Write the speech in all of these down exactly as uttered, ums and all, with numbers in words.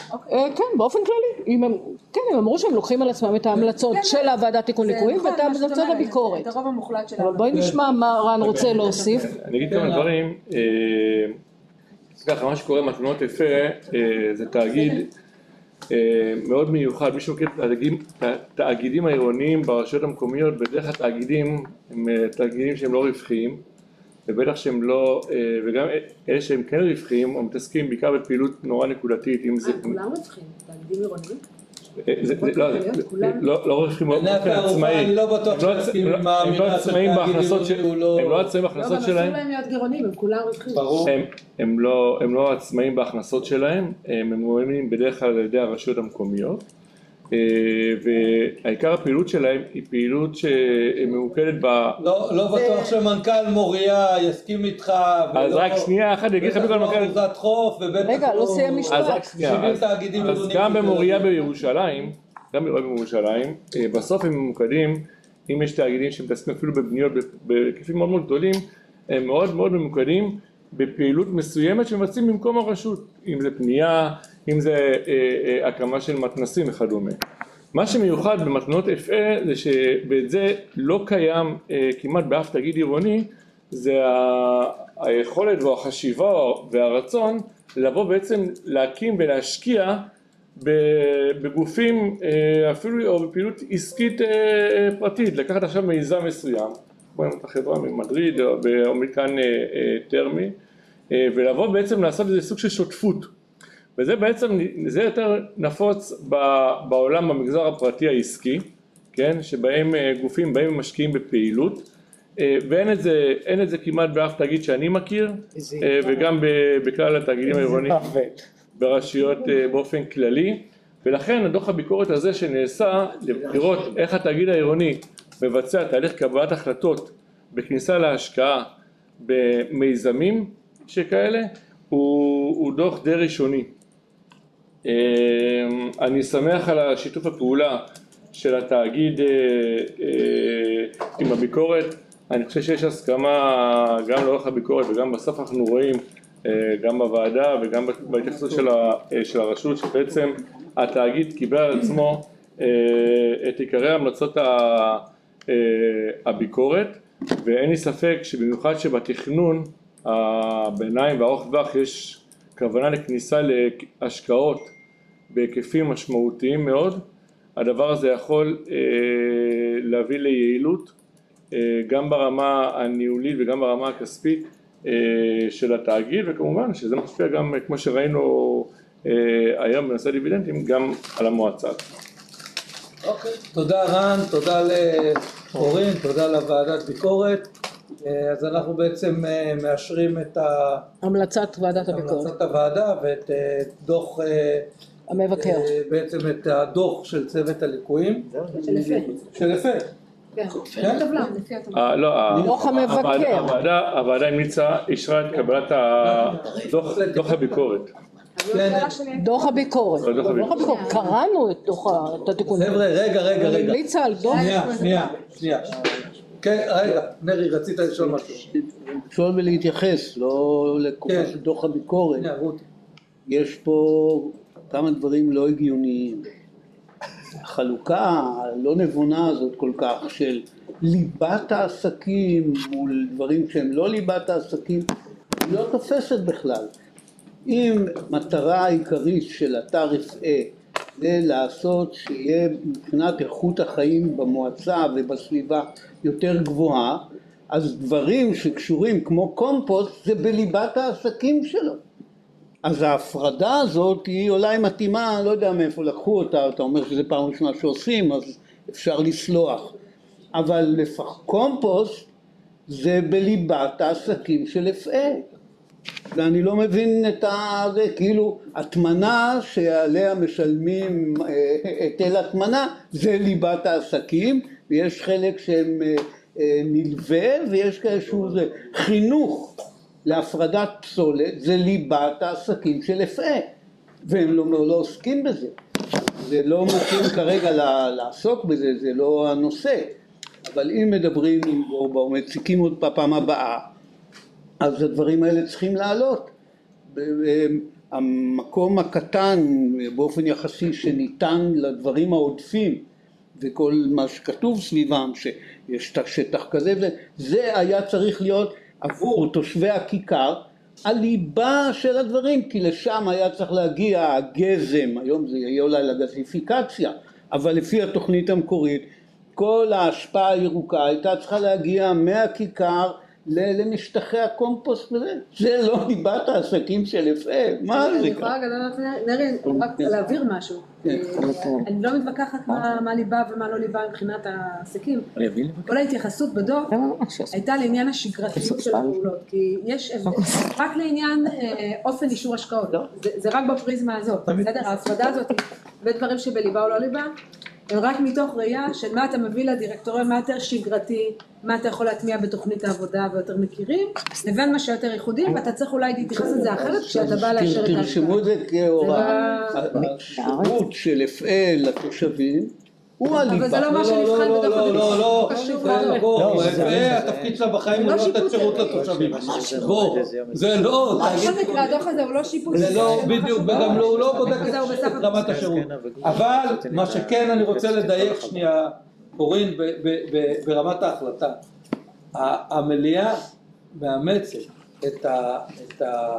כן, באופן כללי. כן, הם אמרו שהם לוקחים על עצמם את ההמלצות של הוועדת תיקון ליקויים ואת ההמלצות הביקורת. את הרוב המוחלט של אבל בואי נשמע מה רן רוצה להוסיף. אני אגיד כמה דברים. ככה, מה שקורה מתנות יפה זה תאגיד מאוד מיוחד. מי שמכיר את התאגידים העירוניים ברשויות המקומיות, בדרך כלל תאגידים הם תאגידים שהם לא רווחיים, ובטח שהם לא, וגם אלה שהם כן רווחיים, הם מתעסקים בעיקר בפעילות נורא נקודתית. כולם רווחים, תאגידים עירוניים? לא רווחים באופן עצמאי. אני לא בטוח שתסכים עם האמירה של תאגידים בהכנסות שלהם. הם לא עצמאים בהכנסות שלהם. אבל אסור להם להיות גירעוניים, הם כולם רווחים. הם לא עצמאים בהכנסות שלהם, הם ממומנים בדרך כלל על ידי הרשויות המקומיות. והעיקר הפעילות שלהם היא פעילות שממוקדת ב... לא בטוח שמנכ"ל מוריה יסכים איתך. אז רק שנייה אחת, אני אגיד לך בכל מנכ"ל... אחוזת חוף ובטח... רגע, לא סיים משפט. אז גם במוריה בירושלים, גם במוריה בירושלים, בסוף הם ממוקדים, אם יש תאגידים שמתעסקים אפילו בבניות בהיקפים מאוד מאוד גדולים, הם מאוד מאוד ממוקדים בפעילות מסוימת שמבצעים במקום הרשות, אם זה פנייה, אם זה אה, אה, הקמה של מתנסים וכדומה. מה שמיוחד במתנות אף איי זה שבאת זה לא קיים אה, כמעט באף תאגיד עירוני, זה ה- היכולת והחשיבה והרצון לבוא בעצם להקים ולהשקיע בגופים אה, אפילו או בפעילות עסקית אה, אה, פרטית, לקחת עכשיו מיזם מסוים, כמו את החברה ממדריד או, או מכאן אה, אה, טרמי, אה, ולבוא בעצם לעשות איזה סוג של שותפות. וזה בעצם, זה יותר נפוץ בעולם במגזר הפרטי העסקי, כן, שבהם גופים באים ומשקיעים בפעילות, ואין את זה, אין את זה כמעט באף תאגיד שאני מכיר, וגם בכלל התאגידים העירוניים ברשויות באופן כללי, ולכן הדוח הביקורת הזה שנעשה לראות איך התאגיד העירוני מבצע תהליך קבלת החלטות בכניסה להשקעה במיזמים שכאלה, הוא, הוא דוח די ראשוני. אני שמח על השיתוף הפעולה של התאגיד עם הביקורת. אני חושב שיש הסכמה גם לאורך הביקורת וגם בסוף אנחנו רואים גם בוועדה וגם בהתייחסות של, של הרשות שבעצם התאגיד קיבל על עצמו את עיקרי המלצות הביקורת, ואין לי ספק שבמיוחד שבתכנון הביניים והארוך טווח יש כוונה לכניסה להשקעות בהיקפים משמעותיים מאוד. הדבר הזה יכול אה, להביא ליעילות אה, גם ברמה הניהולית וגם ברמה הכספית אה, של התאגיד, וכמובן שזה משפיע גם כמו שראינו אה, היום בנושא דיבידנדים גם על המועצה. אוקיי, תודה רן, תודה לאורין, תודה לוועדת ביקורת. אז אנחנו בעצם מאשרים את המלצת ועדת הביקורת, המלצת הוועדה ואת דוח המבקר, בעצם את הדוח של צוות הליקויים של אף איי. של אף איי. כן, טבלה, לפי הטבלה. לא, דוח המבקר. הוועדה המליצה, אישרה את קבלת דוח הביקורת. דוח הביקורת. דוח הביקורת. קראנו את דוח התיקון. חבר'ה, רגע, רגע, רגע. המליצה על דוח. שנייה, שנייה, שנייה. כן, רגע, נרי, רצית לשאול משהו. לשאול ולהתייחס, לא לקופה של דוח הביקורת. יש פה כמה דברים לא הגיוניים. החלוקה הלא נבונה הזאת כל כך של ליבת העסקים מול דברים שהם לא ליבת העסקים, היא לא תופסת בכלל. אם מטרה העיקרית של אתר אף איי זה לעשות שיהיה מבחינת איכות החיים במועצה ובסביבה יותר גבוהה, אז דברים שקשורים כמו קומפוסט זה בליבת העסקים שלו. אז ההפרדה הזאת היא אולי מתאימה, לא יודע מאיפה לקחו אותה, אתה אומר שזה פעם ראשונה שעושים, אז אפשר לסלוח. אבל לפח קומפוסט זה בליבת העסקים של אף איי. ואני לא מבין את זה, כאילו התמנה שעליה משלמים היטל התמנה זה ליבת העסקים, ויש חלק שהם נלווה ויש כאיזשהו זה חינוך להפרדת פסולת, זה ליבת העסקים של אף איי, והם לא, לא עוסקים בזה. זה לא מתאים כרגע לעסוק בזה, זה לא הנושא, אבל אם מדברים עם בורבה ומציקים עוד פעם הבאה, אז הדברים האלה צריכים לעלות. המקום הקטן באופן יחסי שניתן לדברים העודפים וכל מה שכתוב סביבם שיש שטח כזה, וזה היה צריך להיות עבור תושבי הכיכר הליבה של הדברים, כי לשם היה צריך להגיע הגזם, היום זה יהיה אולי לגזיפיקציה, אבל לפי התוכנית המקורית כל ההשפעה הירוקה הייתה צריכה להגיע מהכיכר למשטחי הקומפוסט וזה, זה לא ליבת העסקים של אפעה, מה זה? אני יכולה נרי, רק להעביר משהו, אני לא מתווכחת מה ליבה ומה לא ליבה מבחינת העסקים, כל ההתייחסות בדוח הייתה לעניין השגרתיות של הפעולות, כי יש רק לעניין אופן אישור השקעות, זה רק בפריזמה הזאת, בסדר? ההפרדה הזאת ודברים שבליבה או לא ליבה, הם רק מתוך ראייה של מה אתה מביא לדירקטוריון, מה יותר שגרתי, מה אתה יכול להטמיע בתוכנית העבודה ויותר מכירים, לבין מה שיותר ייחודי, ואתה צריך אולי להתייחס לזה אחרת כשאתה בא לאשר את ההשקעה. תרשמו את זה כהוראה, השירות של אפעה לתושבים, הוא הליבה. אבל זה לא מה שנבחן בתוך לא, לא, לא, לא, אפעה, התפקיד שלה בחיים הוא לא לתת שירות לתושבים. בוא, זה לא. בכל מקרה, הדוח הזה הוא לא שיפוט. זה לא, בדיוק, וגם הוא לא בודק את רמת השירות. אבל מה שכן אני רוצה לדייק שנייה, קורין, ברמת ההחלטה. המליאה מאמצת את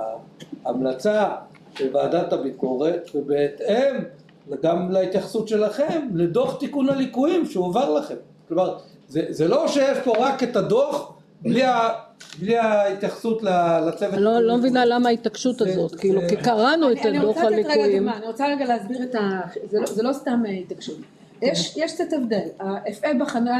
ההמלצה של ועדת הביקורת, ובהתאם גם להתייחסות שלכם לדוח תיקון הליקויים שהועבר לכם. כלומר, זה, זה לא שיש פה רק את הדוח בלי, ה, בלי ההתייחסות לצוות. לא, לא מבינה למה ההתעקשות הזאת, כאילו, כי קראנו את הדוח הליקויים. אני רוצה רגע להסביר את ה... זה לא, זה לא סתם התעקשות. יש, יש קצת הבדל. ה-אפעה בחנה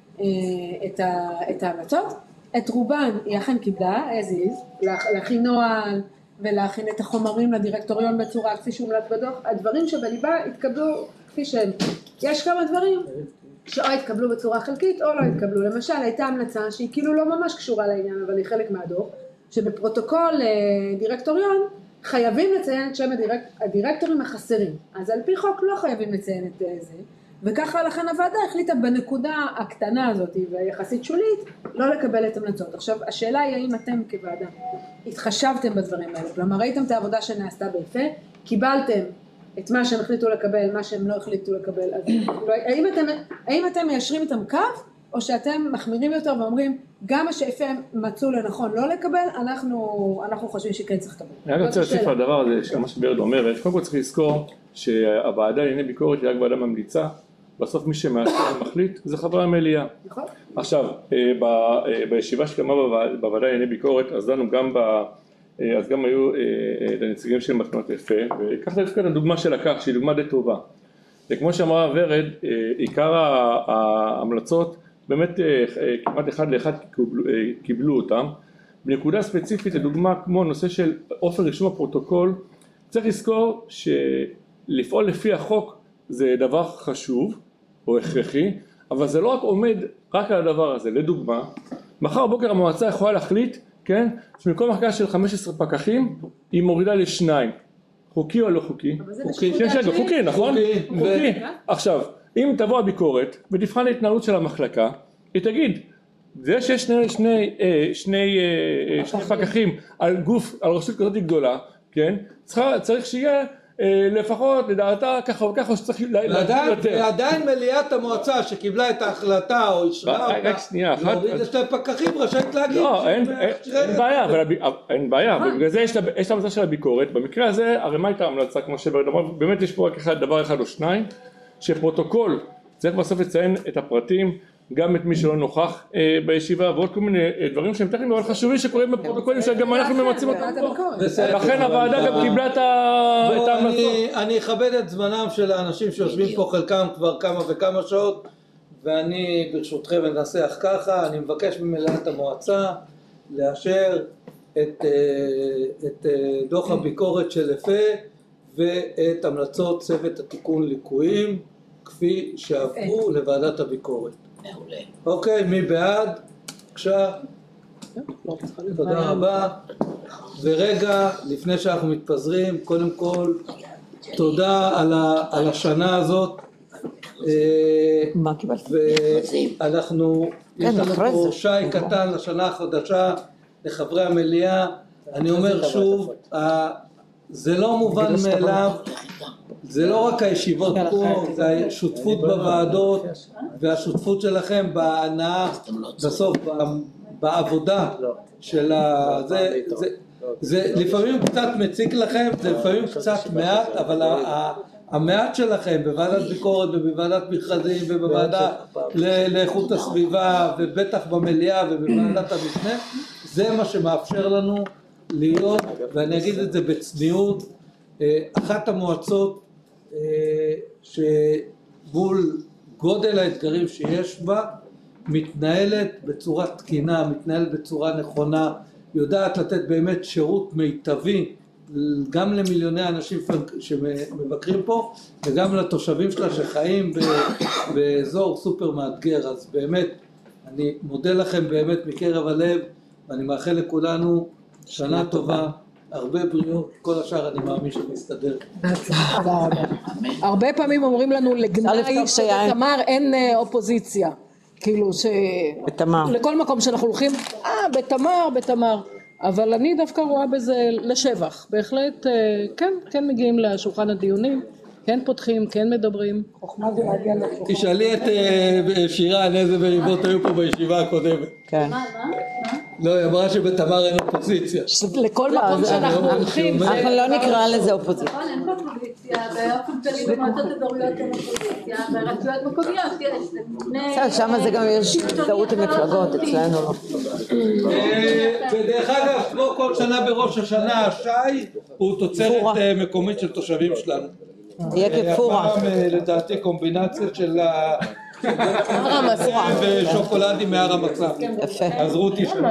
את, ה, את ההמלצות, את רובן היא אכן קיבלה, as is, להכין נוהל, ולהכין את החומרים לדירקטוריון בצורה כפי שהומלץ בדוח. הדברים שבליבה התקבלו כפי שהם. יש כמה דברים שאו התקבלו בצורה חלקית או לא התקבלו. למשל הייתה המלצה שהיא כאילו לא ממש קשורה לעניין אבל היא חלק מהדוח, שבפרוטוקול דירקטוריון חייבים לציין את שם הדירק... הדירקטורים החסרים. אז על פי חוק לא חייבים לציין את זה, וככה לכן הוועדה החליטה בנקודה הקטנה הזאת ויחסית שולית לא לקבל את המלצות. עכשיו השאלה היא האם אתם כוועדה התחשבתם בדברים האלה, כלומר ראיתם את העבודה שנעשתה באפעה, קיבלתם את מה שהם החליטו לקבל, מה שהם לא החליטו לקבל, אז האם אתם, האם אתם מיישרים איתם קו או שאתם מחמירים יותר ואומרים גם מה שאפעה מצאו לנכון לא לקבל, אנחנו, אנחנו חושבים שכן צריך לקבל. אני רוצה להוסיף על הדבר הזה שמה שברד אומרת, קודם כל צריך לזכור שהוועדה לענייני ביקורת היא רק ועדה ממליצה, בסוף מי שמאשר ומחליט זה חברי המליאה. נכון. עכשיו, בישיבה שקמה בוועדה לענייני ביקורת, אז דנו גם ב... אז גם היו לנציגים של מחנות אפעה, וכך דווקא הדוגמה של לקח, שהיא דוגמה די טובה. וכמו שאמרה ורד, עיקר ההמלצות, באמת כמעט אחד לאחד קיבלו אותם. בנקודה ספציפית, לדוגמה כמו נושא של אופן רישום הפרוטוקול, צריך לזכור שלפעול לפי החוק זה דבר חשוב או הכרחי, אבל זה לא רק עומד רק על הדבר הזה. לדוגמה, מחר בוקר המועצה יכולה להחליט, כן, שמקום מחקה של חמישה עשר פקחים היא מורידה לשניים. חוקי או לא חוקי? חוקי, חוקי, נכון? חוקי. עכשיו, אם תבוא הביקורת ותבחן ההתנהלות של המחלקה, היא תגיד, זה שיש שני, שני, שני, שני פקחים על גוף, על רשות כזאת גדולה, כן, צריך שיהיה לפחות לדעתה ככה או ככה שצריך להגיד יותר. ועדיין מליאת המועצה שקיבלה את ההחלטה או ישרה אותה להוריד לשתי פקחים רשאית להגיד. לא, אין בעיה, אין בעיה, בגלל זה יש את ההמלצה של הביקורת. במקרה הזה הרי מה הייתה המלצה כמו שברד אמר, באמת יש פה רק דבר אחד או שניים, שפרוטוקול צריך בסוף לציין את הפרטים, גם את מי שלא נוכח בישיבה ועוד כל מיני דברים שהם טכניים אבל חשובים שקורים בפרוטוקולים שגם אנחנו ממצים אותם פה. לכן הוועדה גם קיבלה את ההמלצות. אני אכבד את זמנם של האנשים שיושבים פה חלקם כבר כמה וכמה שעות, ואני ברשותכם אנסח ככה, אני מבקש ממליאת המועצה לאשר את דוח הביקורת של אפעה ואת המלצות צוות התיקון ליקויים כפי שעברו לוועדת הביקורת. אוקיי, מי בעד? בבקשה. תודה רבה. ורגע, לפני שאנחנו מתפזרים, קודם כל, תודה על השנה הזאת. מה קיבלת? ואנחנו, יש לנו פה שי קטן לשנה החדשה, לחברי המליאה. אני אומר שוב, זה לא מובן מאליו, זה לא רק הישיבות פה, זה השותפות בוועדות והשותפות שלכם בהנאה בסוף בעבודה של ה... זה, זה, זה לפעמים קצת מציק לכם, זה לפעמים קצת מעט, אבל המעט שלכם בוועדת ביקורת ובוועדת מכרזים ובוועדה לאיכות הסביבה ובטח במליאה ובוועדת המשנה, זה מה שמאפשר לנו להיות, ואני אגיד את זה בצניעות, אחת המועצות שמול גודל האתגרים שיש בה מתנהלת בצורה תקינה, מתנהלת בצורה נכונה, יודעת לתת באמת שירות מיטבי גם למיליוני אנשים שמבקרים פה וגם לתושבים שלה שחיים באזור סופר מאתגר. אז באמת אני מודה לכם באמת מקרב הלב, ואני מאחל לכולנו שנה טובה, הרבה בריאות, כל השאר אני מאמין שנסתדר. הרבה פעמים אומרים לנו לגנאי שבתמר אין אופוזיציה, כאילו ש... לכל מקום שאנחנו הולכים, אה בתמר, בתמר, אבל אני דווקא רואה בזה לשבח, בהחלט כן, כן מגיעים לשולחן הדיונים, כן פותחים, כן מדברים. חוכמה זה להגיע לשולחן. תשאלי את שירה על איזה מריבות היו פה בישיבה הקודמת. כן. לא, היא אמרה שבתמר אין אופוזיציה. לכל מקום שאנחנו הולכים. אנחנו לא נקרא לזה אופוזיציה. אין פה אופוזיציה, באופן כללי במועצות אזוריות אין אופוזיציה, ברשויות מקומיות יש. שם זה גם יש הזדהות עם מפלגות, אצלנו לא. ודרך אגב, כמו כל שנה בראש השנה, השי הוא תוצרת מקומית של תושבים שלנו. יהיה כפורה. לדעתי קומבינציה של הר המצה ושוקולדים מהר המצה. יפה. אז רותי שלנו.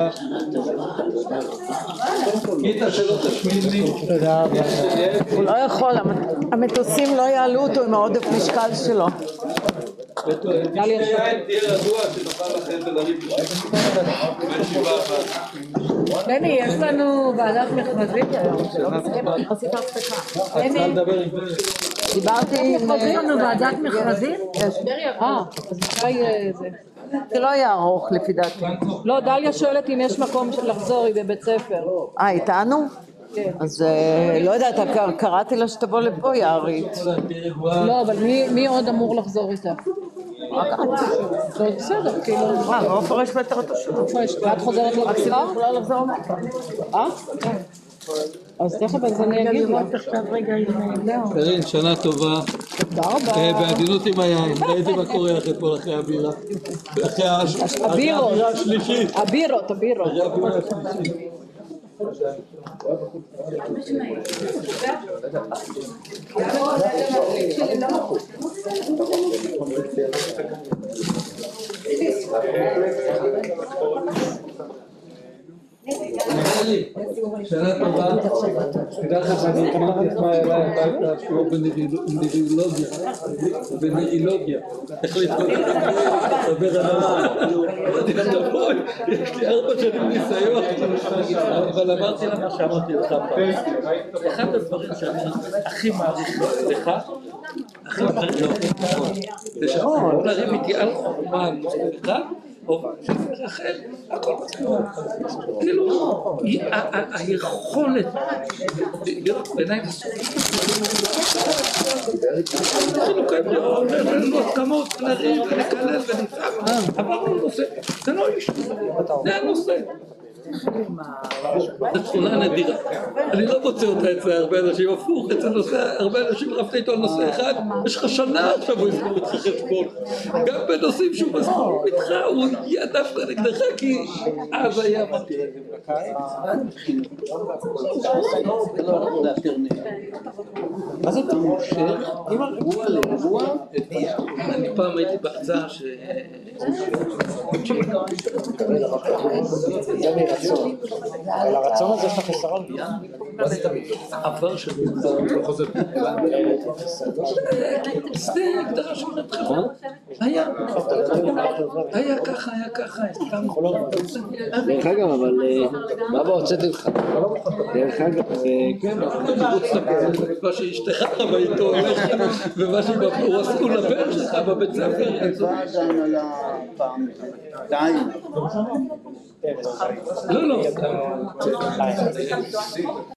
גיטה שלא תשמיד לי. הוא לא יכול, המטוסים לא יעלו אותו עם העודף משקל שלו. תהיה רגוע שנוכל לכם ולריב בישיבה הבאה. בני, יש לנו ועדת מכרזים היום. עשית הפסקה. צריכה לדבר עם בני. דיברתי עם... יש לנו ועדת מכרזים? אה, אז מתי זה? זה לא היה ארוך לפי דעתי. לא, דליה שואלת אם יש מקום לחזור, היא בבית ספר. אה, איתנו? כן. אז לא יודעת, קראתי לה שתבוא לפה יערית. לא, אבל מי עוד אמור לחזור איתה? זה בסדר, כאילו... אה, לא פרש ביותר אותו שלו. ואת חוזרת לבשר? יכולה לחזור אותה. אה? אז תכף אז אני אגיד לה. קרין, שנה טובה. תודה רבה. בעדינות עם היין, ראיתי מה קורה אחרי פה אחרי הבירה. אחרי הבירה השלישית. הבירות, הבירות. אחרי הבירה השלישית. שנה טובה, תדע לך שאני אמרתי לך מה אליי הביתה שיעור בנבילוגיה, בנבילוגיה, איך להתקודם, דבר על זה, תבואי, יש לי ארבע שנים ניסיון, אבל אמרתי לך מה שאמרתי לך פעם, אחד הדברים שאני הכי מעריך לך, הכי מעריך לך, זה שאתה לריב איתי על חורמה, לך, או שזה רחל, הכל מצליח. כאילו, היכולת להיות בעיניים חילוקי דעות, ולא הסכמות, נריב ונקלל ונצעק, עברנו נושא, זה לא איש, זה הנושא. זו תכונה נדירה, אני לא מוצא אותה אצל הרבה אנשים, הפוך, אצל נושא, הרבה אנשים רפתי איתו על נושא אחד, יש לך שנה עכשיו הוא יסבור איתך חשבון, גם בנושאים שהוא מסבור איתך, הוא יהיה דווקא נגדך, כי אז היה מתאים. אז אתה מושך עם הריבוע לריבוע? אני פעם הייתי בהרצאה ש... זה מרצון. אבל הרצון הזה יש לך עשרה מיליון? העבר שלי זה חוזר. זה הגדרה של חברה. היה. היה ככה, היה ככה. דרך אגב, אבל מה בהוצאתי לך? דרך אגב, כן. מה שאשתך באיתו ומה שהוא לבן שלך בבית ספר. ועד ההנהלה פעם. די. לא, לא.